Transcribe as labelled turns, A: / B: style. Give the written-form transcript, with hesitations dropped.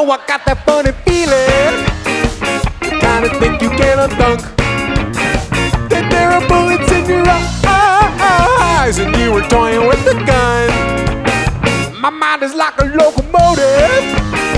A: I got that funny feeling. Kinda think you can undunk. That there are bullets in your eyes, and you were toying with the gun. My mind is like a locomotive.